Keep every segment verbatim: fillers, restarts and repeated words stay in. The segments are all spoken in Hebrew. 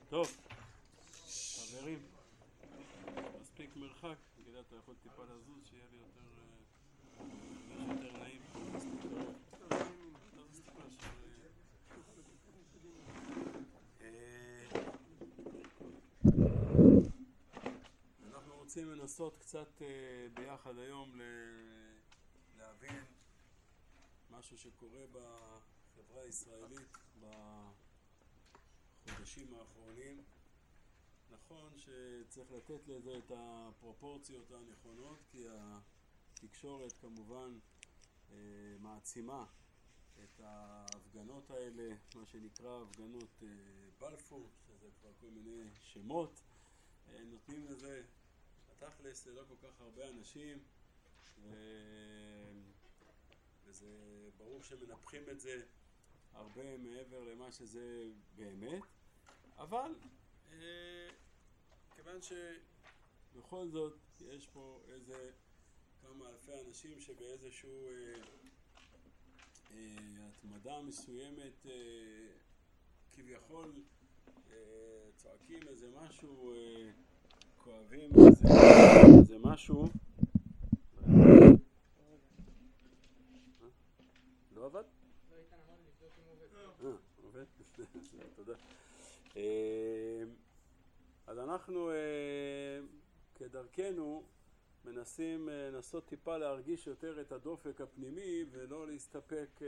טוב, חברים, מספיק מרחק, נגיד אתה יכול טיפה לזוז, שיהיה לי יותר, יותר נעים. אנחנו רוצים לנסות קצת ביחד היום להבין משהו שקורה בחברה הישראלית בחודשים האחרונים. נכון שצריך לתת לזה את הפרופורציות הנכונות, כי התקשורת כמובן מעצימה את ההפגנות האלה, מה שנקרא הפגנות בלפור, שזה כבר כל מיני שמות, נותנים לזה, בתכלס זה לא כל כך הרבה אנשים, ו... וזה ברור שמנפחים את זה הרבה מעבר למה שזה באמת, אבל אה, כיוון שבכל זאת יש פה איזה כמה אלפי אנשים שבאיזשהו אה, אה, התמדה מסוימת אה, כביכול אה, צועקים איזה משהו, אה, כואבים איזה, איזה משהו. לא עבד? לא, איתן אמר לי לבדוק אם הוא עובד. אה, עובד? תודה. אז אנחנו כדרכנו מנסים לנסות טיפה להרגיש יותר את הדופק הפנימי ולא להסתפק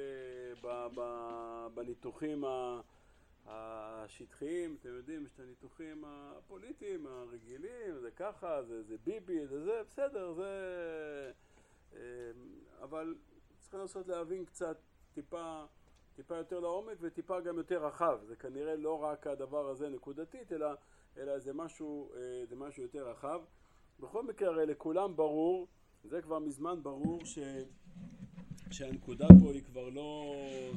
בניתוחים השטחיים. אתם יודעים שאת הניתוחים הפוליטיים הרגילים, זה ככה, זה, זה ביבי, זה זה, בסדר, זה... אבל צריכים לנסות להבין קצת טיפה, טיפה יותר לעומק וטיפה גם יותר רחב. זה כנראה לא רק הדבר הזה נקודתית, אלא, אלא זה משהו, זה משהו יותר רחב. בכל מקרה, הרי לכולם ברור, זה כבר מזמן ברור ש, שהנקודה פה היא כבר לא,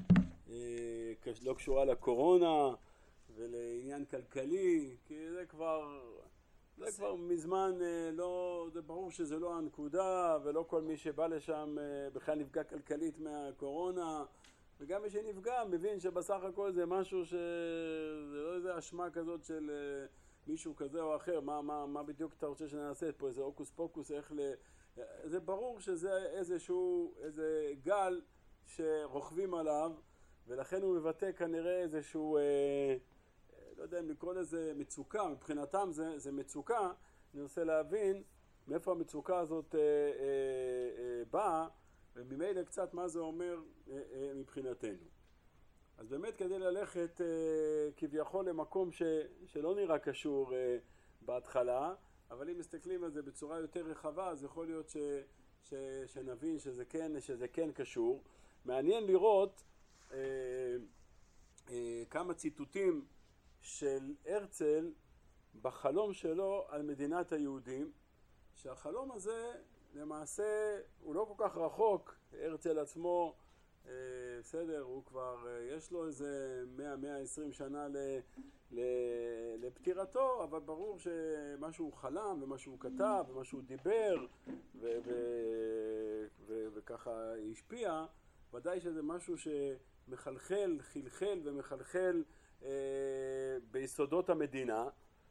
לא קשורה לקורונה ולעניין כלכלי, כי זה כבר... זה כבר מזמן, לא, זה ברור שזה לא הנקודה, ולא כל מי שבא לשם בכלל נפגע כלכלית מהקורונה, וגם מי שנפגע מבין שבסך הכל זה משהו שזה לא איזה אשמה כזאת של מישהו כזה או אחר. מה, מה, מה בדיוק אתה רוצה שנעשה פה? איזה אוקוס פוקוס, איך ל... זה ברור שזה איזשהו, איזה גל שרוכבים עליו, ולכן הוא מבטא כנראה איזשהו... לא יודע אם לקרוא לזה מצוקה, מבחינתם זה, זה מצוקה. אני רוצה להבין מאיפה המצוקה הזאת אה, אה, אה, באה, וממילא קצת מה זה אומר אה, אה, מבחינתנו. אז באמת כדי ללכת אה, כביכול למקום ש, שלא נראה קשור אה, בהתחלה, אבל אם מסתכלים על זה בצורה יותר רחבה, אז יכול להיות ש, ש, שנבין שזה כן, שזה כן קשור. מעניין לראות אה, אה, כמה ציטוטים של הרצל בחלום שלו על מדינת היהודים, שהחלום הזה למעשה הוא לא כל כך רחוק. הרצל עצמו, אה, בסדר, הוא כבר, אה, יש לו איזה מאה מאה ועשרים שנה ל, ל, לפטירתו, אבל ברור שמה שהוא חלם ומה שהוא כתב ומה שהוא דיבר ו, ו, ו, וככה השפיע, ודאי שזה משהו שמחלחל, חלחל ומחלחל ביסודות המדינה,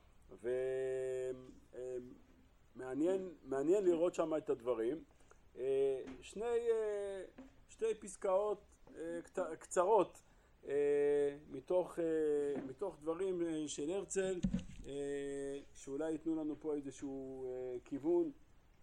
ומעניין מעניין לראות שם את הדברים. שני, שתי פסקאות קצרות מתוך, מתוך דברים של הרצל, שאולי ייתנו לנו פה איזשהו כיוון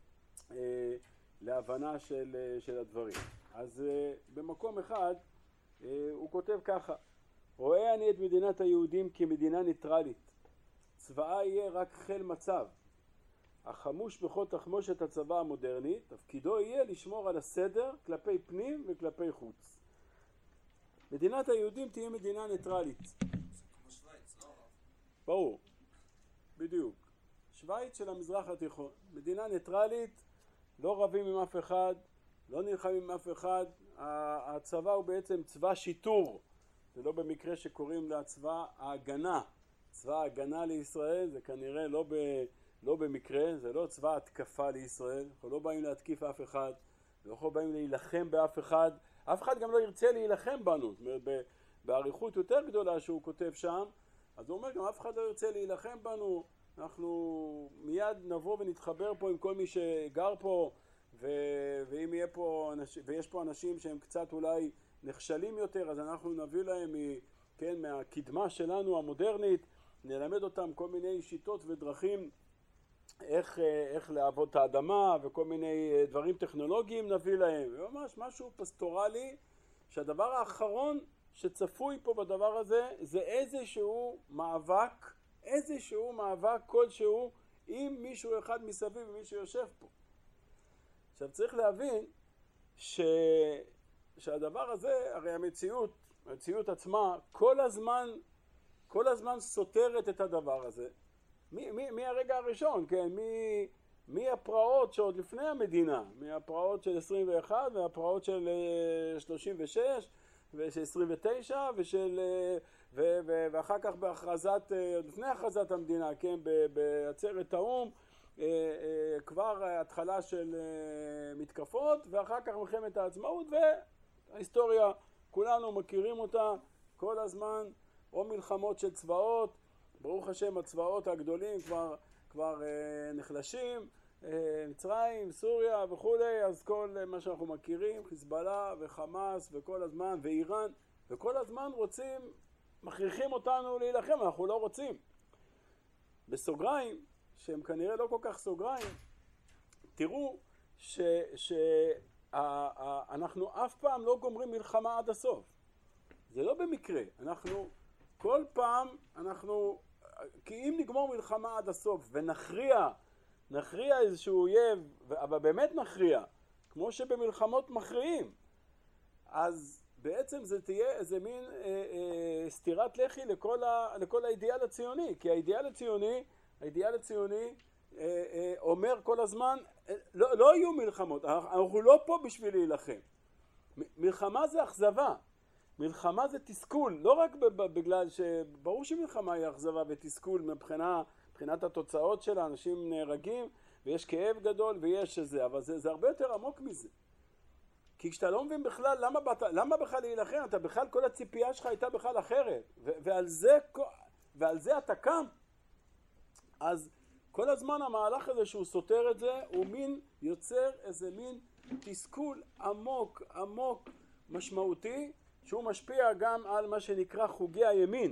להבנה של, של הדברים. אז במקום אחד הוא כותב ככה: רואה אני את מדינת היהודים כמדינה ניטרלית, צבאה יהיה רק חיל מצב, החמוש בכל תחמושת הצבא המודרני, תפקידו יהיה לשמור על הסדר כלפי פנים וכלפי חוץ. מדינת היהודים תהיה מדינה ניטרלית. זה כמו שוויץ, לא? ברור, בדיוק. שוויץ של המזרח התיכון, מדינה ניטרלית, לא רבים עם אף אחד, לא נלחמים עם אף אחד. הצבא הוא בעצם צבא שיטור, זה לא במקרה שקוראים לה צבא ההגנה. צבא ההגנה לישראל זה כנראה לא, ב, לא במקרה, זה לא צבא התקפה לישראל. אנחנו לא באים להתקיף אף אחד, לא באים להילחם באף אחד, אף אחד גם לא ירצה להילחם בנו. זאת אומרת, בעריכות יותר גדולה שהוא כותב שם, אז הוא אומר, גם אף אחד לא ירצה להילחם בנו, אנחנו מיד נבוא ונתחבר פה עם כל מי שגר פה, ו- ואם יהיה פה, ויש פה אנשים שהם קצת אולי נכשלים יותר, אז אנחנו נביא להם מ- כן, מהקדמה שלנו המודרנית, נלמד אותם כל מיני שיטות ודרכים איך, איך לעבוד את האדמה וכל מיני דברים טכנולוגיים נביא להם. ממש משהו פסטורלי, שהדבר האחרון שצפוי פה בדבר הזה זה איזשהו מאבק, איזשהו מאבק כלשהו עם מישהו אחד מסביב ומי שיושב פה. עכשיו צריך להבין ש... שהדבר הזה, הרי המציאות, המציאות עצמה, כל הזמן, כל הזמן סותרת את הדבר הזה. מי, מי, מי הרגע הראשון, כן? מי, מי הפרעות שעוד לפני המדינה? מי הפרעות של עשרים ואחת והפרעות של שלושים ושש ושל עשרים ותשע ושל, ו, ו, ואחר כך בהכרזת, לפני הכרזת המדינה, כן? בעצרת האו"ם, כבר התחלה של מתקפות ואחר כך מלחמת העצמאות, וההיסטוריה כולנו מכירים אותה כל הזמן, או מלחמות של צבאות, ברוך השם הצבאות הגדולים כבר, כבר אה, נחלשים, אה, מצרים, סוריה וכולי, אז כל מה שאנחנו מכירים, חיזבאללה וחמאס וכל הזמן, ואיראן, וכל הזמן רוצים, מכריחים אותנו להילחם, אנחנו לא רוצים. בסוגריים, שהם כנראה לא כל כך סוגריים, תראו שאנחנו אף פעם לא גומרים מלחמה עד הסוף. זה לא במקרה, אנחנו כל פעם, אנחנו, כי אם נגמור מלחמה עד הסוף ונכריע, נכריע איזשהו אויב, אבל באמת נכריע, כמו שבמלחמות מכריעים, אז בעצם זה תהיה איזה מין אה, אה, סתירת לחי לכל, ה, לכל האידיאל הציוני, כי האידיאל הציוני, האידיאל הציוני אה, אה, אומר כל הזמן, אה, לא, לא יהיו מלחמות, אנחנו לא פה בשביל להילחם. מלחמה זה אכזבה. מלחמה זה תסכול, לא רק בגלל שברור שמלחמה היא אכזבה ותסכול מבחינה, מבחינת התוצאות שלה, אנשים נהרגים ויש כאב גדול ויש זה, אבל זה, זה הרבה יותר עמוק מזה. כי כשאתה לא מבין בכלל למה, באת, למה בכלל להילחם, אתה בכלל כל הציפייה שלך הייתה בכלל אחרת, ו- ועל זה, ועל זה אתה קם, אז כל הזמן המהלך הזה שהוא סותר את זה, הוא מין יוצר איזה מין תסכול עמוק, עמוק, משמעותי, שהוא משפיע גם על מה שנקרא חוגי הימין,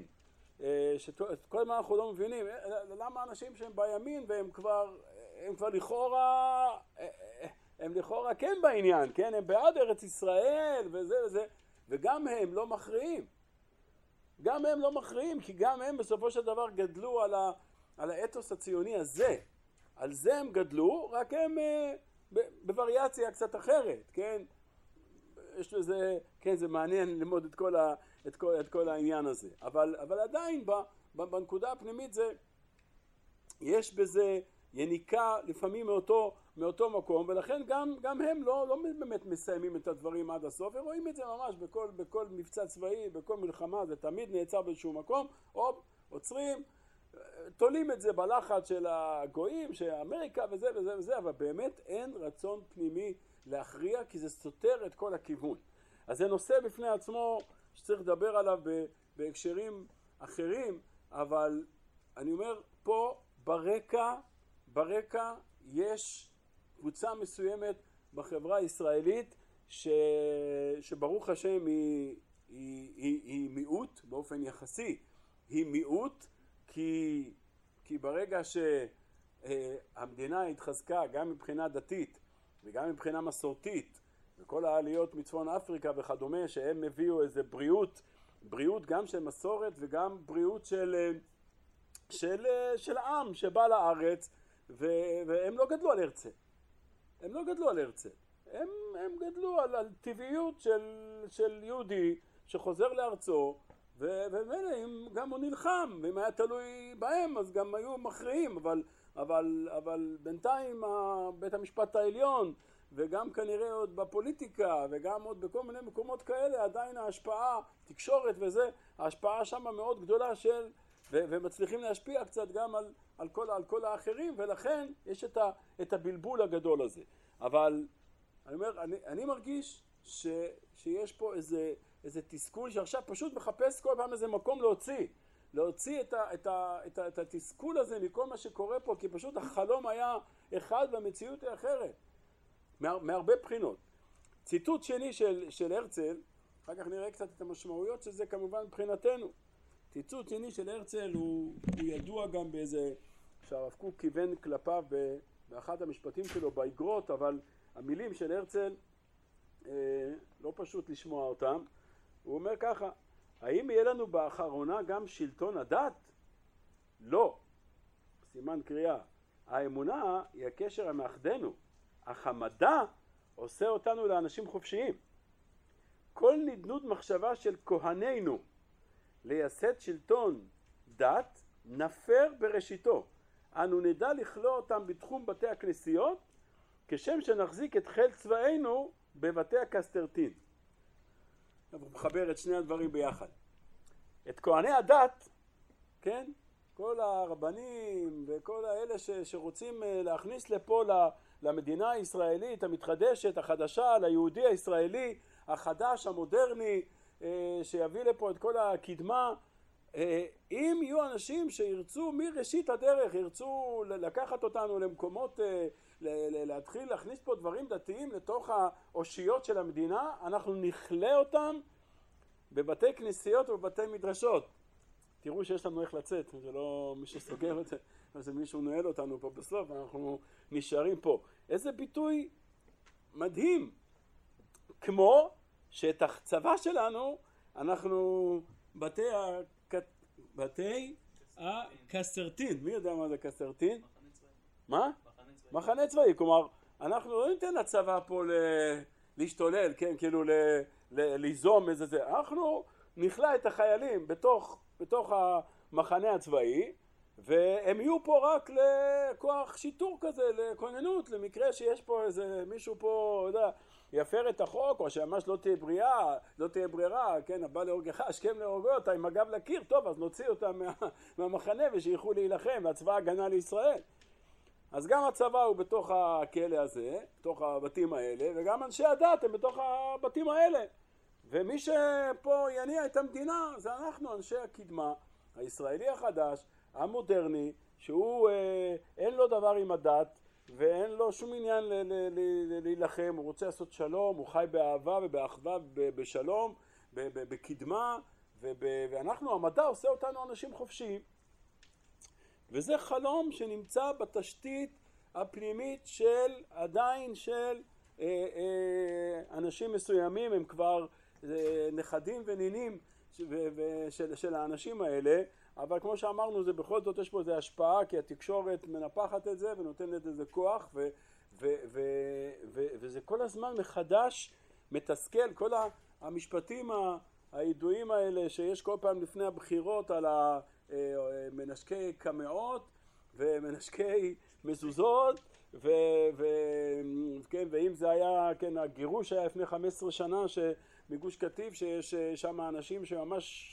שכל מה אנחנו לא מבינים, למה אנשים שהם בימין והם כבר, הם כבר לכאורה, הם לכאורה כן בעניין, כן? הם בעד ארץ ישראל וזה וזה, וגם הם לא מכריעים. גם הם לא מכריעים, כי גם הם בסופו של דבר גדלו על, ה, על האתוס הציוני הזה. על זה הם גדלו, רק הם בווריאציה קצת אחרת, כן? יש לזה, כן, זה מעניין ללמוד את כל, ה, את כל, את כל העניין הזה. אבל, אבל עדיין, ב, ב, בנקודה הפנימית זה, יש בזה יניקה לפעמים מאותו, מאותו מקום, ולכן גם, גם הם לא, לא באמת מסיימים את הדברים עד הסוף, ורואים את זה ממש בכל, בכל מבצע צבאי, בכל מלחמה, זה תמיד נעצר באיזשהו מקום, או עוצרים, תולים את זה בלחץ של הגויים, שאמריקה וזה וזה וזה, אבל באמת אין רצון פנימי להכריע, כי זה סותר את כל הכיוון. אז זה נושא בפני עצמו שצריך לדבר עליו בהקשרים אחרים, אבל אני אומר, פה ברקע, ברקע יש קבוצה מסוימת בחברה הישראלית, ש... שברוך השם היא, היא, היא, היא מיעוט באופן יחסי, היא מיעוט, כי, כי ברגע שהמדינה התחזקה גם מבחינה דתית, וגם מבחינה מסורתית, וכל העליות מצפון אפריקה וכדומה, שהם הביאו איזה בריאות, בריאות גם של מסורת וגם בריאות של, של, של עם שבא לארץ, ו, והם לא גדלו על הרצל. הם לא גדלו על הרצל. הם, הם גדלו על, על טבעיות של, של יהודי שחוזר לארצו, ומילא אם גם הוא נלחם, ואם היה תלוי בהם אז גם היו מכריעים, אבל אבל, אבל בינתיים בית המשפט העליון, וגם כנראה עוד בפוליטיקה, וגם עוד בכל מיני מקומות כאלה, עדיין ההשפעה, תקשורת וזה, ההשפעה שם מאוד גדולה של, ו- ומצליחים להשפיע קצת גם על, על, כל, על כל האחרים, ולכן יש את, ה- את הבלבול הגדול הזה. אבל אני אומר, אני, אני מרגיש ש, שיש פה איזה, איזה תסכול שעכשיו פשוט מחפש כל פעם איזה מקום להוציא, להוציא את, ה, את, ה, את, ה, את התסכול הזה מכל מה שקורה פה, כי פשוט החלום היה אחד והמציאות היא אחרת, מה, מהרבה בחינות. ציטוט שני של, של הרצל, אחר כך נראה קצת את המשמעויות שזה כמובן מבחינתנו. ציטוט שני של הרצל הוא, הוא ידוע גם באיזה, שהרב קוק כיוון כלפיו באחד המשפטים שלו באגרות, אבל המילים של הרצל אה, לא פשוט לשמוע אותם. הוא אומר ככה, האם יהיה לנו באחרונה גם שלטון הדת? לא. סימן קריאה. האמונה היא הקשר המאחדנו, אך המדע עושה אותנו לאנשים חופשיים. כל נדנות מחשבה של כהנינו לייסד שלטון דת נפר בראשיתו. אנו נדע לכלוא אותם בתחום בתי הכנסיות, כשם שנחזיק את חיל צבאינו בבתי הקסטרטין. הוא מחבר את שני הדברים ביחד. את כהני הדת, כן? כל הרבנים וכל האלה ש, שרוצים להכניס לפה למדינה הישראלית המתחדשת, החדשה, ליהודי הישראלי, החדש, המודרני, שיביא לפה את כל הקדמה. אם יהיו אנשים שירצו מראשית הדרך, ירצו לקחת אותנו למקומות, להתחיל להכניס פה דברים דתיים לתוך האושיות של המדינה, אנחנו נכלה אותם בבתי כנסיות ובבתי מדרשות. תראו שיש לנו איך לצאת, זה לא מי שסוגר את זה, זה מישהו נועל אותנו פה בסוף, אנחנו נשארים פה. איזה ביטוי מדהים, כמו שאת הצבא שלנו אנחנו בתי, ה... בתי הקסרטין, מי יודע מה זה קסרטין? מחנה צבאי. מה? מחנה צבאי. מחנה צבאי, כלומר אנחנו לא ניתן לצבא פה ל... להשתולל, כן, כאילו ל... ל... ליזום איזה זה, אנחנו נכלה את החיילים בתוך, בתוך המחנה הצבאי, והם יהיו פה רק לכוח שיטור כזה, לכוננות, למקרה שיש פה איזה מישהו פה, יודע, יפר את החוק, או שממש לא תהיה בריאה, לא תהיה ברירה, כן, הבא להורגך, השכם להורגו אותה, עם הגב לקיר, טוב, אז נוציא אותם מה, מהמחנה ושיחו להילחם, והצבא הגנה לישראל. אז גם הצבא הוא בתוך הכלא הזה, בתוך הבתים האלה, וגם אנשי הדת הם בתוך הבתים האלה. ומי שפה יניע את המדינה, זה אנחנו, אנשי הקדמה, הישראלי החדש, המודרני, שהוא אה, אין לו דבר עם הדת, ואין לו שום עניין ל- ל- ל- להילחם, הוא רוצה לעשות שלום, הוא חי באהבה ובאחווה בשלום, ב- ב- בקדמה, וב- ואנחנו, המדע עושה אותנו אנשים חופשיים. וזה חלום שנמצא בתשתית הפנימית של, עדיין של אה, אה, אנשים מסוימים, הם כבר אה, נכדים ונינים ו- ו- של, של האנשים האלה, אבל כמו שאמרנו, זה בכל זאת יש פה איזו השפעה, כי התקשורת מנפחת את זה ונותנת איזה כוח, ו- ו- ו- ו- וזה כל הזמן מחדש מתסכל, כל המשפטים הידועים האלה שיש כל פעם לפני הבחירות על המנשקי קמעות ומנשקי מזוזות, ו- ו- כן, ואם זה היה, כן, הגירוש היה לפני חמש עשרה שנה שמגוש קטיף, שיש שם אנשים שממש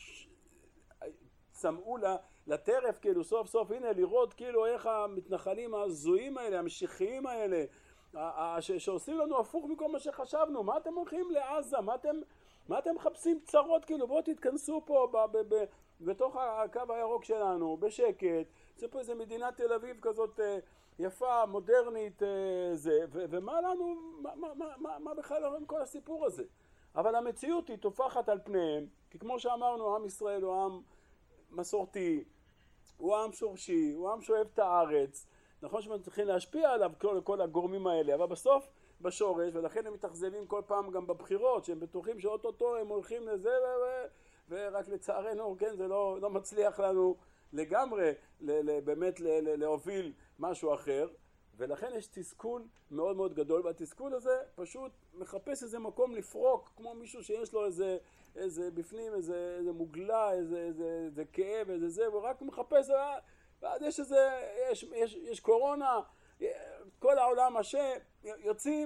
צמאו לטרף, כאילו סוף סוף, הנה לראות כאילו איך המתנחלים הזויים האלה, המשיחיים האלה, שעושים לנו הפוך מכל מה שחשבנו. מה אתם הולכים לעזה? מה אתם, מה אתם מחפשים צרות? כאילו בואו תתכנסו פה ב, ב, ב, בתוך הקו הירוק שלנו, בשקט. זה פה איזה מדינת תל אביב כזאת יפה, מודרנית, זה, ו, ומה לנו, מה, מה, מה, מה, מה בכלל עם כל הסיפור הזה? אבל המציאות היא תופחת על פניהם, כי כמו שאמרנו, עם ישראל הוא עם מסורתי, הוא עם שורשי, הוא עם שאוהב את הארץ. נכון שהם צריכים להשפיע עליו כל, כל הגורמים האלה, אבל בסוף בשורש, ולכן הם מתאכזבים כל פעם גם בבחירות, שהם בטוחים שאוטוטו הם הולכים לזה, ו- ו- ורק לצערנו, כן, זה לא, לא מצליח לנו לגמרי ל- ל- באמת ל- ל- להוביל משהו אחר, ולכן יש תסכול מאוד מאוד גדול, והתסכול הזה פשוט מחפש איזה מקום לפרוק, כמו מישהו שיש לו איזה, איזה בפנים, איזה, איזה מוגלה, איזה, איזה, איזה כאב, איזה זה, הוא רק מחפש, ואז יש איזה, יש, יש, יש קורונה, כל העולם אשם, יוצאים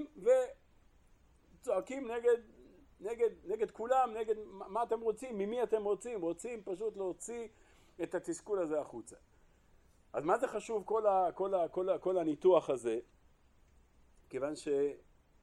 וצועקים נגד, נגד, נגד כולם, נגד מה אתם רוצים, ממי אתם רוצים, רוצים פשוט להוציא את התסכול הזה החוצה. אז מה זה חשוב כל, ה, כל, ה, כל, ה, כל הניתוח הזה? כיוון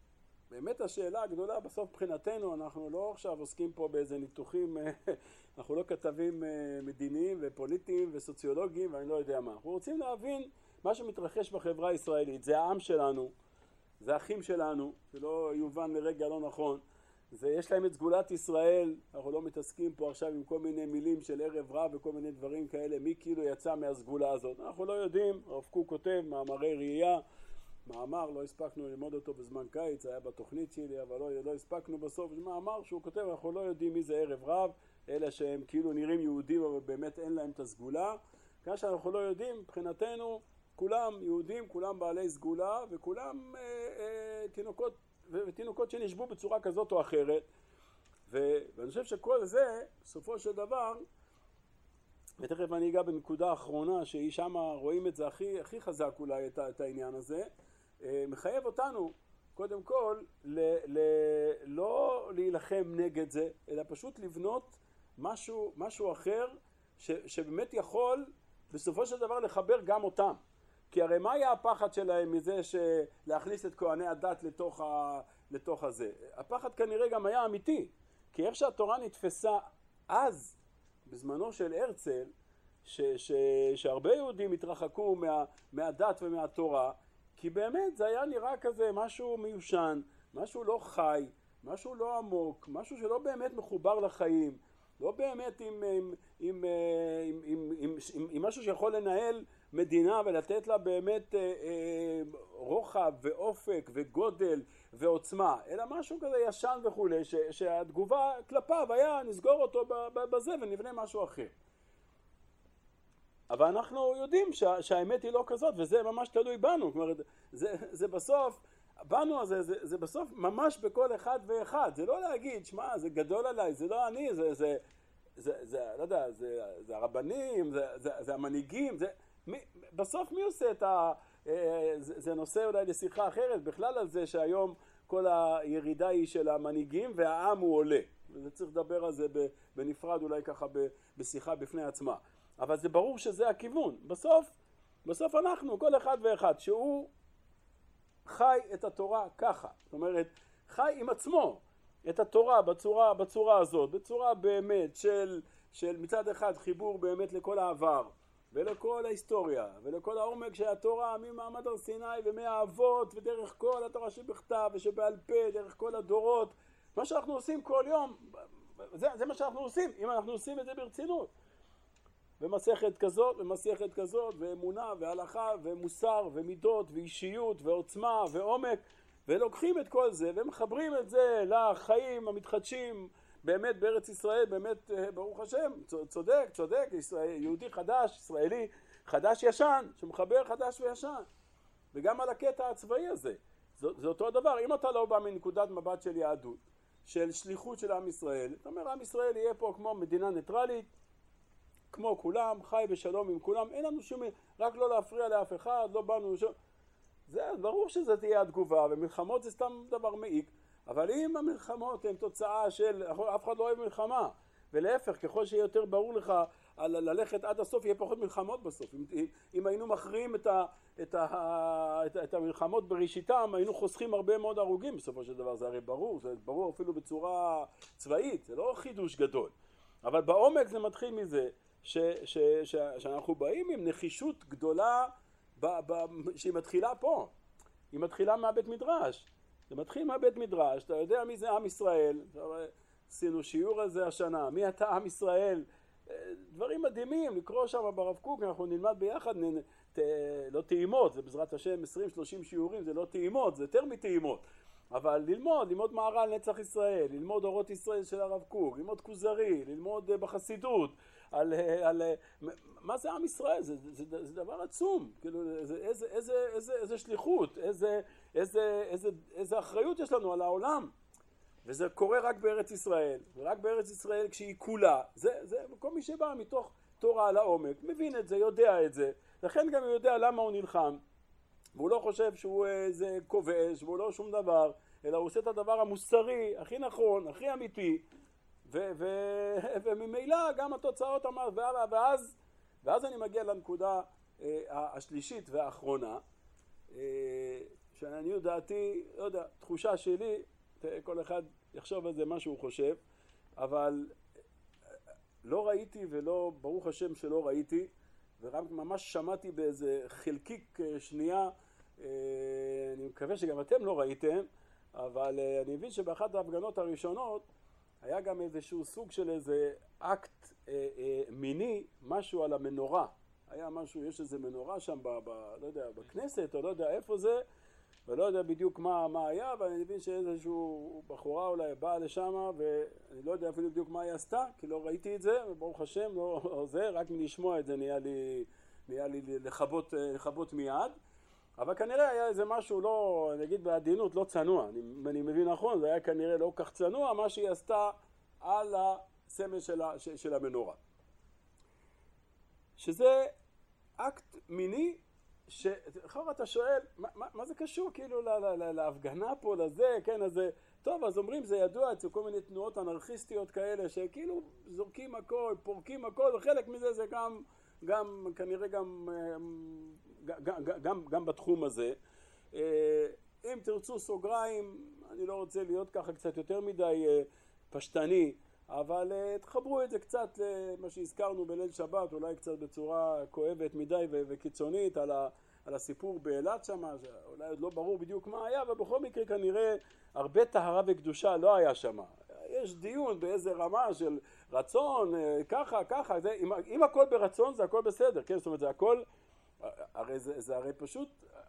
באמת השאלה הגדולה בסוף מבחינתנו, אנחנו לא עכשיו עוסקים פה באיזה ניתוחים, אנחנו לא כתבים מדיניים ופוליטיים וסוציולוגיים ואני לא יודע מה. אנחנו רוצים להבין מה שמתרחש בחברה הישראלית. זה העם שלנו, זה האחים שלנו, שלא יובן לרגע לא נכון. זה, יש להם את סגולת ישראל, אנחנו לא מתעסקים פה עכשיו עם כל מיני מילים של ערב רב וכל מיני דברים כאלה, מי כאילו יצא מהסגולה הזאת. אנחנו לא יודעים, הרב קוק כותב מאמרי ראייה, מאמר, לא הספקנו ללמוד אותו בזמן קיץ, זה היה בתוכנית שלי, אבל לא, לא הספקנו בסוף, זה מאמר שהוא כותב, אנחנו לא יודעים מי זה ערב רב, אלא שהם כאילו נראים יהודים, אבל באמת אין להם את הסגולה. כאן שאנחנו לא יודעים, מבחינתנו, כולם יהודים, כולם בעלי סגולה, וכולם אה, אה, תינוקות, ותינוקות שנשבו בצורה כזאת או אחרת. ו, ואני חושב שכל זה, בסופו של דבר, ותכף אני אגע בנקודה האחרונה, שהיא שמה רואים את זה הכי, הכי חזק אולי, את, את העניין הזה, מחייב אותנו, קודם כל, ל, ל, לא להילחם נגד זה, אלא פשוט לבנות משהו, משהו אחר, ש, שבאמת יכול, בסופו של דבר, לחבר גם אותם. כי הרי מה היה הפחד שלהם מזה להכניס את כהני הדת לתוך, ה, לתוך הזה? הפחד כנראה גם היה אמיתי, כי איך שהתורה נתפסה אז, בזמנו של הרצל, ש, ש, שהרבה יהודים התרחקו מה, מהדת ומהתורה, כי באמת זה היה נראה כזה משהו מיושן, משהו לא חי, משהו לא עמוק, משהו שלא באמת מחובר לחיים, לא באמת עם, עם, עם, עם, עם, עם, עם, עם משהו שיכול לנהל מדינה ולתת לה באמת אה, אה, רוחב ואופק וגודל ועוצמה, אלא משהו כזה ישן וכולי, ש, שהתגובה כלפיו היה נסגור אותו בזה ונבנה משהו אחר. אבל אנחנו יודעים שה, שהאמת היא לא כזאת, וזה ממש תלוי בנו. זאת אומרת, זה, זה בסוף, בנו הזה, זה, זה בסוף ממש בכל אחד ואחד. זה לא להגיד, שמע, זה גדול עליי, זה לא אני, זה, זה, זה, זה, לא יודע, זה, זה הרבנים, זה, זה, זה המנהיגים, זה, מי, בסוף מי עושה את ה... זה, זה נושא אולי לשיחה אחרת, בכלל על זה שהיום כל הירידה היא של המנהיגים והעם הוא עולה. וזה צריך לדבר על זה בנפרד, אולי ככה בשיחה בפני עצמה. אבל זה ברור שזה הכיוון. בסוף, בסוף אנחנו, כל אחד ואחד, שהוא חי את התורה ככה. זאת אומרת, חי עם עצמו את התורה בצורה, בצורה הזאת, בצורה באמת של, של מצד אחד חיבור באמת לכל העבר, ולכל ההיסטוריה, ולכל העומק של התורה ממעמד הר סיני ומהאבות, ודרך כל התורה שבכתב ושבעל פה, דרך כל הדורות. מה שאנחנו עושים כל יום, זה, זה מה שאנחנו עושים, אם אנחנו עושים את זה ברצינות. ומסכת כזאת, ומסכת כזאת, ואמונה, והלכה, ומוסר, ומידות, ואישיות, ועוצמה, ועומק, ולוקחים את כל זה, ומחברים את זה לחיים המתחדשים, באמת בארץ ישראל, באמת ברוך השם, צודק, צודק, ישראל, יהודי חדש, ישראלי, חדש ישן, שמחבר חדש וישן. וגם על הקטע הצבאי הזה, זה, זה אותו הדבר. אם אתה לא בא מנקודת מבט של יהדות, של שליחות של עם ישראל, אתה אומר, עם ישראל יהיה פה כמו מדינה ניטרלית, כמו כולם, חי בשלום עם כולם, אין לנו שום, רק לא להפריע לאף אחד, לא באנו שום... זה ברור שזה תהיה התגובה, ומלחמות זה סתם דבר מעיק, אבל אם המלחמות הן תוצאה של, אף אחד לא אוהב מלחמה, ולהפך, ככל שיהיה יותר ברור לך על ללכת עד הסוף, יהיה פחות מלחמות בסוף. אם, אם, אם היינו מכריעים את, ה, את, ה, את, את המלחמות בראשיתם, היינו חוסכים הרבה מאוד הרוגים בסופו של דבר, זה הרי ברור, זה ברור אפילו בצורה צבאית, זה לא חידוש גדול. אבל בעומק זה מתחיל מזה, ש, ש, ש, שאנחנו באים עם נחישות גדולה, ב, ב, שהיא מתחילה פה, היא מתחילה מהבית מדרש. זה מתחיל מהבית מדרש, אתה יודע מי זה עם ישראל, עשינו שיעור על זה השנה, מי אתה עם ישראל, דברים מדהימים, לקרוא שם ברב קוק, אנחנו נלמד ביחד, נ, ת, לא טעימות, זה בעזרת השם עשרים שלושים שיעורים, זה לא טעימות, זה יותר מטעימות, אבל ללמוד, ללמוד מהר"ל נצח ישראל, ללמוד אורות ישראל של הרב קוק, ללמוד כוזרי, ללמוד בחסידות, על, על מה זה עם ישראל, זה, זה, זה, זה דבר עצום, כאילו, זה, איזה, איזה, איזה, איזה שליחות, איזה, איזה, איזה, איזה אחריות יש לנו על העולם, וזה קורה רק בארץ ישראל, ורק בארץ ישראל כשהיא כולה, זה, זה, כל מי שבא מתוך תורה על העומק, מבין את זה, יודע את זה, לכן גם הוא יודע למה הוא נלחם, והוא לא חושב שהוא איזה כובש, והוא לא שום דבר, אלא הוא עושה את הדבר המוסרי, הכי נכון, הכי אמיתי, ו- ו- וממילא גם התוצאות אמר, ואז, ואז אני מגיע לנקודה אה, השלישית והאחרונה, אה, שעניות דעתי, לא יודע, תחושה שלי, כל אחד יחשוב על זה מה שהוא חושב, אבל לא ראיתי ולא, ברוך השם שלא ראיתי, ורק ממש שמעתי באיזה חלקיק שנייה, אני מקווה שגם אתם לא ראיתם, אבל אני מבין שבאחת ההפגנות הראשונות היה גם איזשהו סוג של איזה אקט אה, אה, מיני, משהו על המנורה. היה משהו, יש איזה מנורה שם, ב, ב, לא יודע, בכנסת, או לא יודע איפה זה, ולא יודע בדיוק מה, מה היה, אבל אני מבין שאיזשהו בחורה אולי באה לשם, ואני לא יודע אפילו בדיוק מה היא עשתה, כי לא ראיתי את זה, וברוך השם, לא זה, רק מלשמוע את זה נהיה לי, נהיה לי לחבות, לחבות מיד. אבל כנראה היה איזה משהו לא, אני אגיד בעדינות, לא צנוע. אני, אני מבין נכון, זה היה כנראה לא כך צנוע, מה שהיא עשתה על הסמל של, של המנורה. שזה אקט מיני, שאחר אתה שואל, מה, מה, מה זה קשור כאילו לה, לה, לה, להפגנה פה, לזה, כן, אז זה, טוב, אז אומרים, זה ידוע אצל כל מיני תנועות אנרכיסטיות כאלה, שכאילו זורקים הכל, פורקים הכל, וחלק מזה זה גם, גם כנראה גם, גם, גם, גם בתחום הזה. אם תרצו סוגריים, אני לא רוצה להיות ככה קצת יותר מדי פשטני, אבל תחברו את זה קצת למה שהזכרנו בליל שבת, אולי קצת בצורה כואבת מדי וקיצונית, על, ה, על הסיפור באילת שם, אולי עוד לא ברור בדיוק מה היה, אבל בכל מקרה כנראה הרבה טהרה וקדושה לא היה שם. יש דיון באיזה רמה של רצון, ככה, ככה, זה, אם, אם הכל ברצון זה הכל בסדר, כן? זאת אומרת, זה הכל, הרי זה, זה הרי פשוט,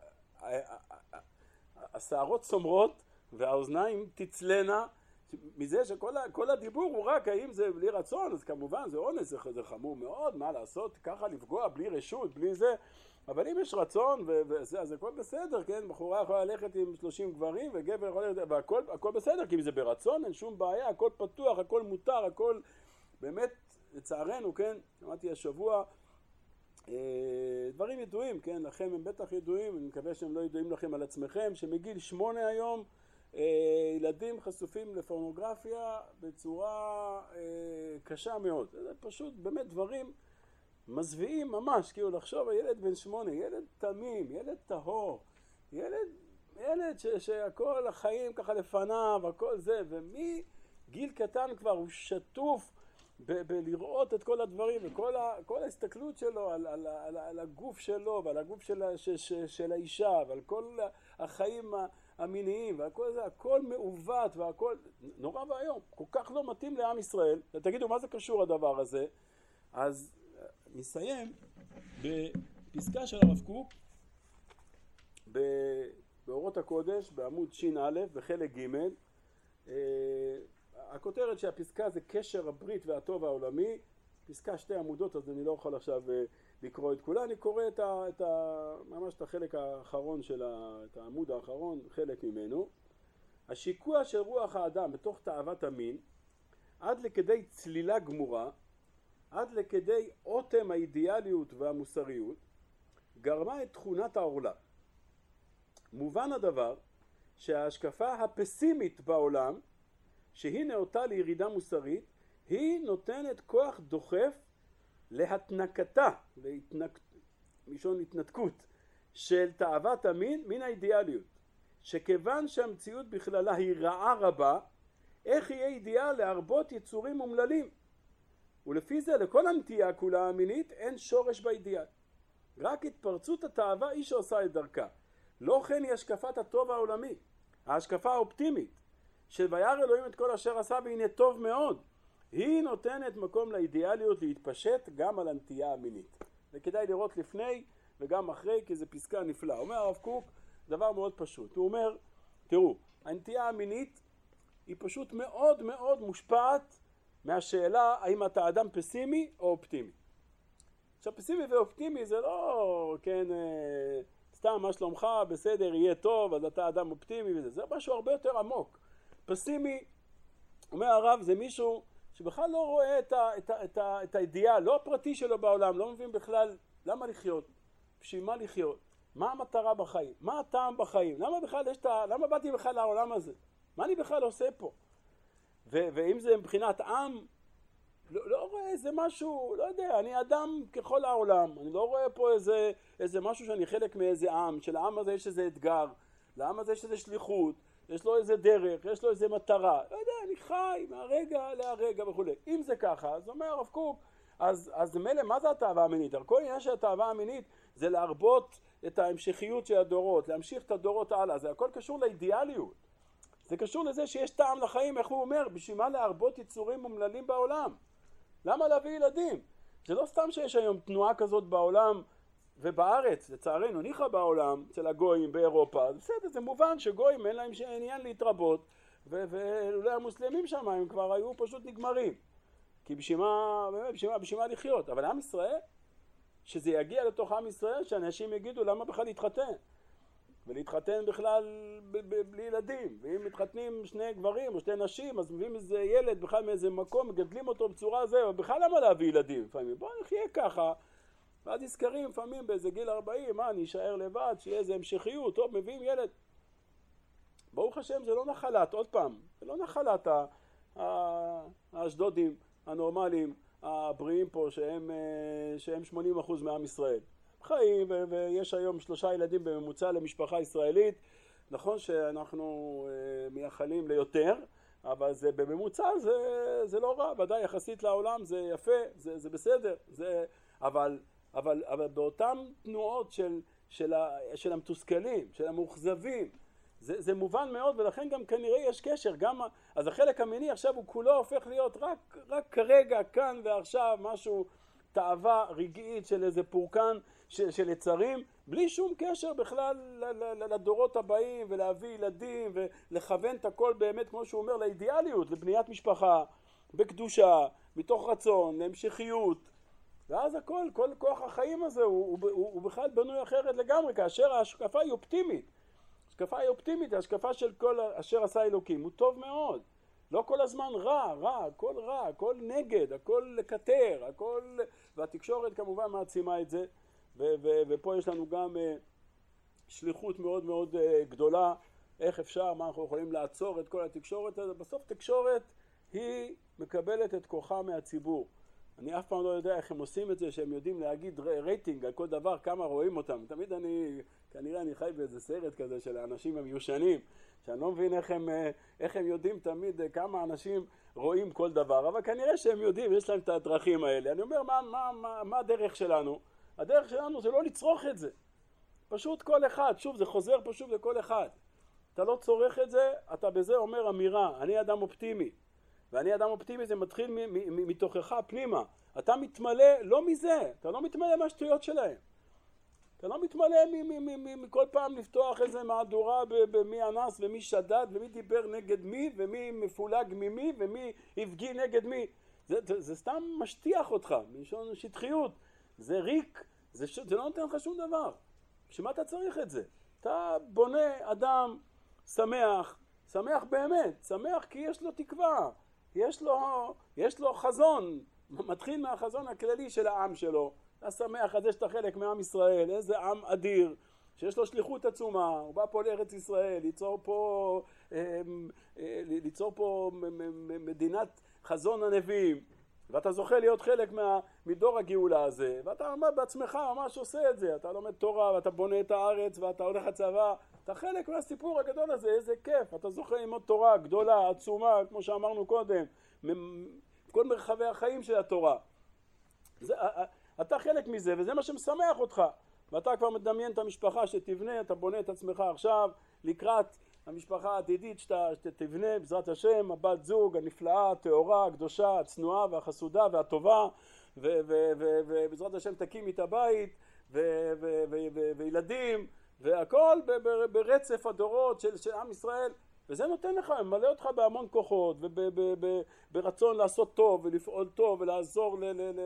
השערות סומרות והאוזניים תצלנה, מזה שכל כל הדיבור הוא רק האם זה בלי רצון, אז כמובן זה אונס, זה, זה חמור מאוד, מה לעשות, ככה לפגוע בלי רשות, בלי זה, אבל אם יש רצון וזה, אז הכל בסדר, כן, בחורה יכולה ללכת עם שלושים גברים וגבר יכול ללכת, והכל הכל בסדר, כי אם זה ברצון אין שום בעיה, הכל פתוח, הכל מותר, הכל באמת, לצערנו, כן, אמרתי השבוע, דברים ידועים, כן, לכם הם בטח ידועים, אני מקווה שהם לא ידועים לכם על עצמכם, שמגיל שמונה היום, ילדים חשופים לפורנוגרפיה בצורה קשה מאוד. זה פשוט באמת דברים מזוויעים ממש, כאילו לחשוב על ילד בן שמונה, ילד תמים, ילד טהור, ילד, ילד ש, שהכל החיים ככה לפניו, הכל זה, ומגיל קטן כבר הוא שטוף ב- בלראות את כל הדברים, וכל ה- כל ההסתכלות שלו על, על, על, על הגוף שלו ועל הגוף של, ש, ש, של האישה ועל כל החיים המיניים והכל זה, הכל מעוות והכל נורא והיום, כל כך לא מתאים לעם ישראל. תגידו, מה זה קשור הדבר הזה? אז נסיים בפסקה של הרב קוק באורות הקודש בעמוד שין א' בחלק ג'. הכותרת שהפסקה זה קשר הברית והטוב העולמי, פסקה שתי עמודות, אז אני לא יכול עכשיו לקרוא את כולה, אני קורא את ה, את ה, ממש את החלק האחרון של ה, את העמוד האחרון, חלק ממנו. השיקוע של רוח האדם בתוך תאוות המין, עד לכדי צלילה גמורה, עד לכדי אוטם האידיאליות והמוסריות, גרמה את תכונת העורלה. מובן הדבר שההשקפה הפסימית בעולם, שהיא נאותה לירידה מוסרית, היא נותנת כוח דוחף להתנקתה, להתנק... משון התנתקות של תאוות המין מן האידיאליות, שכיוון שהמציאות בכללה היא רעה רבה, איך יהיה אידיאל להרבות יצורים אומללים? ולפי זה לכל הנטייה כולה המינית אין שורש באידיאל. רק התפרצות התאווה היא שעושה את דרכה. לא כן היא השקפת הטוב העולמי, ההשקפה האופטימית, של וירא אלוהים את כל אשר עשה והנה טוב מאוד, היא נותנת מקום לאידיאליות להתפשט גם על הנטייה המינית. וכדאי לראות לפני וגם אחרי, כי זה פסקה נפלאה. אומר הרב קוק דבר מאוד פשוט. הוא אומר, תראו, הנטייה המינית היא פשוט מאוד מאוד מושפעת מהשאלה האם אתה אדם פסימי או אופטימי. עכשיו, פסימי ואופטימי זה לא, כן, סתם מה שלומך, בסדר, יהיה טוב, אז אתה אדם אופטימי וזה. זה משהו הרבה יותר עמוק. פסימי, אומר הרב, זה מישהו שבכלל לא רואה את, ה, את, ה, את, ה, את האידיאל, לא הפרטי שלו בעולם, לא מבין בכלל למה לחיות, בשביל מה לחיות, מה המטרה בחיים, מה הטעם בחיים, למה בכלל יש את ה... למה באתי בכלל לעולם הזה, מה אני בכלל עושה פה, ו, ואם זה מבחינת עם, לא, לא רואה איזה משהו, לא יודע, אני אדם ככל העולם, אני לא רואה פה איזה, איזה משהו שאני חלק מאיזה עם, שלעם הזה יש איזה אתגר, לעם הזה יש איזו שליחות, יש לו איזה דרך, יש לו איזה מטרה, לא יודע, אני חי מהרגע להרגע וכו'. אם זה ככה, אז אומר הרב קוק, אז, אז מלא, מה זה התאווה המינית? כל עניין של התאווה המינית זה להרבות את ההמשכיות של הדורות, להמשיך את הדורות הלאה, זה הכל קשור לאידיאליות. זה קשור לזה שיש טעם לחיים, איך הוא אומר, בשביל מה להרבות יצורים אומללים בעולם? למה להביא ילדים? זה לא סתם שיש היום תנועה כזאת בעולם ובארץ, לצערנו, ניחא בעולם, אצל הגויים באירופה, בסדר, זה מובן שגויים אין להם עניין להתרבות, ואולי המוסלמים שם הם כבר היו פשוט נגמרים. כי בשביל מה, בשביל מה, בשביל מה לחיות? אבל עם ישראל, שזה יגיע לתוך עם ישראל, שאנשים יגידו למה בכלל להתחתן. ולהתחתן בכלל בלי ילדים, ואם מתחתנים שני גברים או שתי נשים, אז מביאים איזה ילד בכלל מאיזה מקום, מגדלים אותו בצורה הזו, ובכלל למה להביא ילדים לפעמים? בואו נחיה ככה, ואז נזכרים לפעמים באיזה גיל ארבעים, מה, אני אשאר לבד, שיהיה איזה המשכיות, טוב, מביאים ילד. ברוך השם, זה לא נחלת, עוד פעם, זה לא נחלת האשדודים הנורמליים, הבריאים פה, שהם, שהם שמונים אחוז מעם ישראל. חיים, ויש היום שלושה ילדים בממוצע למשפחה ישראלית. נכון שאנחנו מייחלים ליותר, אבל זה בממוצע זה, זה לא רע, ודאי יחסית לעולם זה יפה, זה, זה בסדר, זה, אבל, אבל, אבל באותן תנועות של, של, ה, של המתוסכלים, של המאוכזבים, זה, זה מובן מאוד, ולכן גם כנראה יש קשר, גם, אז החלק המיני עכשיו הוא כולו הופך להיות רק, רק כרגע, כאן ועכשיו, משהו, תאווה רגעית של איזה פורקן של, של יצרים, בלי שום קשר בכלל לדורות הבאים, ולהביא ילדים, ולכוון את הכל באמת, כמו שהוא אומר, לאידיאליות, לבניית משפחה, בקדושה, מתוך רצון, להמשכיות. ואז הכל, כל כוח החיים הזה, הוא, הוא, הוא, הוא בכלל בנוי אחרת לגמרי, כאשר ההשקפה היא אופטימית. ההשקפה היא אופטימית, ההשקפה של כל אשר עשה אלוקים, הוא טוב מאוד. לא כל הזמן רע, רע, הכל רע, הכל נגד, הכל לקטר, הכל... והתקשורת כמובן מעצימה את זה, ו- ו- ופה יש לנו גם uh, שליחות מאוד מאוד uh, גדולה, איך אפשר, מה אנחנו יכולים לעצור את כל התקשורת הזה. בסוף תקשורת היא מקבלת את כוחה מהציבור. אני אף פעם לא יודע איך הם עושים את זה, שהם יודעים להגיד רייטינג על כל דבר, כמה רואים אותם. תמיד אני, כנראה אני חי באיזה סרט כזה של האנשים המיושנים, שאני לא מבין איך הם, איך הם יודעים תמיד כמה אנשים רואים כל דבר, אבל כנראה שהם יודעים, יש להם את הדרכים האלה. אני אומר, מה, מה, מה, מה הדרך שלנו? הדרך שלנו זה לא לצרוך את זה. פשוט כל אחד, שוב, זה חוזר פשוט לכל אחד. אתה לא צורך את זה, אתה בזה אומר אמירה, אני אדם אופטימי. ואני אדם אופטימי, זה מתחיל מתוכך פנימה. אתה מתמלא לא מזה, אתה לא מתמלא מהשטויות שלהם. אתה לא מתמלא מכל פעם לפתוח איזה מהדורה במי אנס ומי שדד ומי דיבר נגד מי ומי מפולג ממי ומי הפגיא נגד מי. זה, זה, זה סתם משטיח אותך, מלשון שטחיות. זה ריק, זה, זה לא נותן לך שום דבר. שמה אתה צריך את זה? אתה בונה אדם שמח, שמח באמת, שמח כי יש לו תקווה. יש לו, יש לו חזון, מתחיל מהחזון הכללי של העם שלו. אתה שמח על זה שאתה חלק מעם ישראל, איזה עם אדיר, שיש לו שליחות עצומה, הוא בא פה לארץ ישראל, ליצור פה, ליצור פה מדינת חזון הנביאים, ואתה זוכה להיות חלק מה, מדור הגאולה הזה, ואתה בעצמך ממש עושה את זה, אתה לומד תורה ואתה בונה את הארץ ואתה הולך לצבא, אתה חלק מהסיפור הגדול הזה, איזה כיף, אתה זוכה ללמוד תורה גדולה, עצומה, כמו שאמרנו קודם, כל מרחבי החיים של התורה. זה, אתה חלק מזה, וזה מה שמשמח אותך. ואתה כבר מדמיין את המשפחה שתבנה, אתה בונה את עצמך עכשיו לקראת המשפחה העתידית שאתה, שתבנה, בעזרת השם, הבת זוג הנפלאה, התאורה, הקדושה, הצנועה והחסודה והטובה, ובעזרת השם תקים את הבית, וילדים, והכל ברצף הדורות של, של עם ישראל. וזה נותן לך, ממלא אותך בהמון כוחות, וברצון לעשות טוב, ולפעול טוב, ולעזור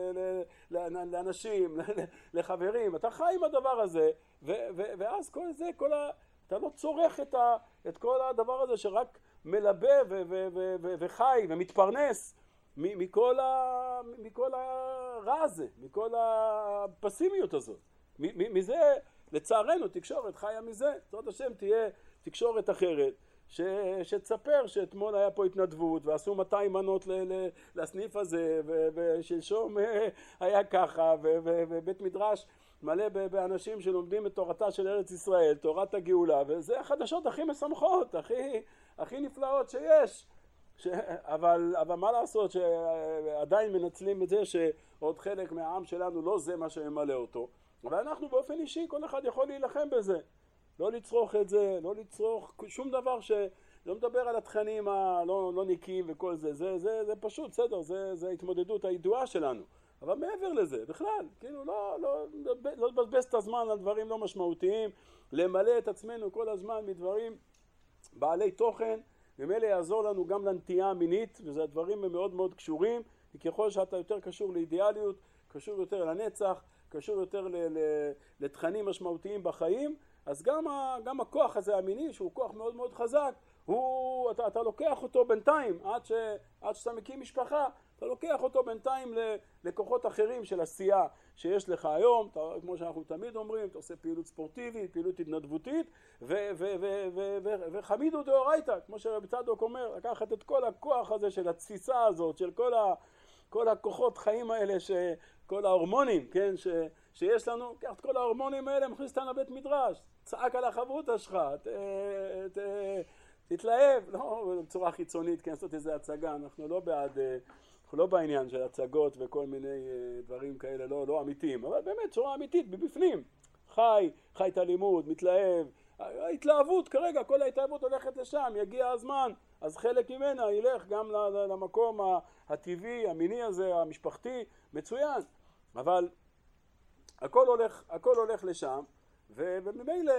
לאנשים, לחברים. אתה חי עם הדבר הזה, ואז כל זה, כל ה... אתה לא צורך את, ה... את כל הדבר הזה שרק מלבה וחי ומתפרנס מכל, ה... מכל הרע הזה, מכל הפסימיות הזאת. מזה, לצערנו, תקשורת חיה מזה. זאת השם תהיה תקשורת אחרת. ש, שתספר שאתמול היה פה התנדבות ועשו מאתיים מנות ל, ל, לסניף הזה, ו, ושלשום היה ככה, ו, ו, ובית מדרש מלא באנשים שלומדים את תורתה של ארץ ישראל, תורת הגאולה, וזה החדשות הכי משמחות, הכי, הכי נפלאות שיש. ש... אבל, אבל מה לעשות שעדיין מנצלים את זה שעוד חלק מהעם שלנו לא זה מה שממלא אותו, אבל אנחנו באופן אישי כל אחד יכול להילחם בזה, לא לצרוך את זה, לא לצרוך שום דבר שלא מדבר על התכנים הלא לא נקיים וכל זה, זה, זה, זה פשוט, בסדר, זה, זה התמודדות הידועה שלנו, אבל מעבר לזה בכלל, כאילו לא, לא, לא לבזבז את הזמן על דברים לא משמעותיים, למלא את עצמנו כל הזמן מדברים בעלי תוכן, ומילא יעזור לנו גם לנטייה המינית, וזה הדברים הם מאוד מאוד קשורים, כי ככל שאתה יותר קשור לאידיאליות, קשור יותר לנצח, קשור יותר ל- ל- לתכנים משמעותיים בחיים, אז גם, ה- גם הכוח הזה המיני, שהוא כוח מאוד מאוד חזק, הוא, אתה, אתה לוקח אותו בינתיים, עד, ש, עד שאתה מקים משפחה, אתה לוקח אותו בינתיים לכוחות אחרים של עשייה שיש לך היום, אתה, כמו שאנחנו תמיד אומרים, אתה עושה פעילות ספורטיבית, פעילות התנדבותית, ו- ו- ו- ו- ו- וחמידו דאורייתא, כמו שרבי צדוק אומר, לקחת את כל הכוח הזה של התסיסה הזאת, של כל, ה- כל הכוחות חיים האלה, ש- כל ההורמונים, כן, ש- שיש לנו, קח את כל ההורמונים האלה, מכניס אותם לבית מדרש, צעק על החברותא שלך, ת- ת- תתלהב, לא בצורה חיצונית, כן, לעשות איזו הצגה, אנחנו לא בעד, אנחנו לא בעניין של הצגות וכל מיני דברים כאלה, לא, לא אמיתיים, אבל באמת צורה אמיתית, מבפנים, חי, חי את הלימוד, מתלהב, ההתלהבות כרגע, כל ההתלהבות הולכת לשם, יגיע הזמן, אז חלק ממנה ילך גם למקום הטבעי, המיני הזה, המשפחתי, מצוין, אבל הכל הולך, הכל הולך לשם, וממילא,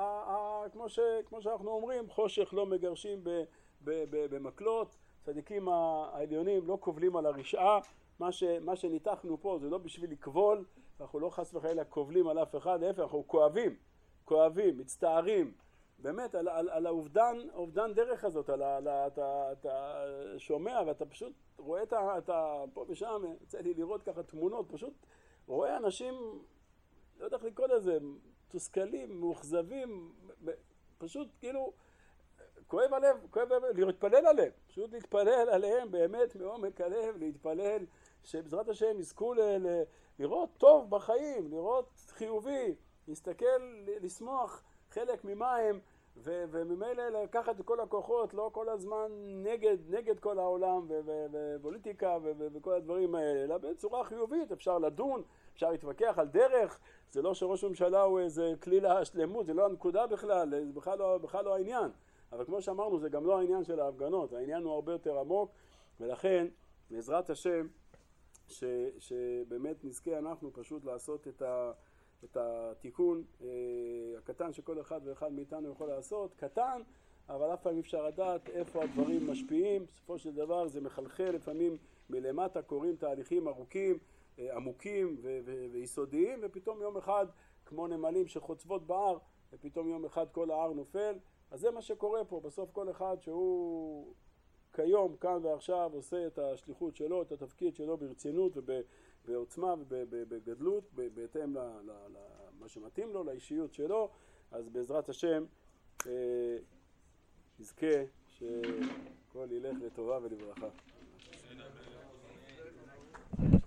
כמו ש, כמו שאנחנו אומרים, חושך לא מגרשים ב, ב, ב, במקלות, צדיקים העליונים לא קובלים על הרשעה, מה, ש, מה שניתחנו פה זה לא בשביל לקבול, אנחנו לא חס וחלילה קובלים על אף אחד, להפך, אנחנו כואבים, כואבים, מצטערים, באמת על, על, על האובדן, האובדן דרך הזאת, על, על, אתה, אתה שומע ואתה פשוט רואה את ה, אתה פה ושם, יצא לי לראות ככה תמונות, פשוט רואה אנשים, לא יודע איך לקרוא לזה, תוסכלים, מאוכזבים, פשוט כאילו כואב הלב, כואב הלב, להתפלל עליהם, פשוט להתפלל עליהם באמת מעומק הלב, להתפלל שבעזרת השם יזכו ל- ל- לראות טוב בחיים, לראות חיובי, להסתכל, לשמוח חלק ממה הם, ו- וממילא לקחת את כל הכוחות, לא כל הזמן נגד, נגד כל העולם ופוליטיקה וכל הדברים האלה, אלא בצורה חיובית, אפשר לדון, אפשר להתווכח על דרך, זה לא שראש ממשלה הוא איזה כליל השלמות, זה לא הנקודה בכלל, זה בכלל לא, בכלל לא העניין. אבל כמו שאמרנו, זה גם לא העניין של ההפגנות, העניין הוא הרבה יותר עמוק, ולכן, בעזרת השם, ש, שבאמת נזכה אנחנו פשוט לעשות את, ה, את התיקון אה, הקטן שכל אחד ואחד מאיתנו יכול לעשות, קטן, אבל אף פעם אפשר לדעת איפה הדברים משפיעים, בסופו של דבר זה מחלחל, לפעמים מלמטה קורים תהליכים ארוכים, עמוקים ו- ו- ויסודיים, ופתאום יום אחד כמו נמלים שחוצבות בהר, ופתאום יום אחד כל ההר נופל, אז זה מה שקורה פה, בסוף כל אחד שהוא כיום, כאן ועכשיו, עושה את השליחות שלו, את התפקיד שלו ברצינות ובעוצמה ובגדלות, בהתאם למה שמתאים לו, לאישיות שלו, אז בעזרת השם נזכה שכל ילך לטובה ולברכה.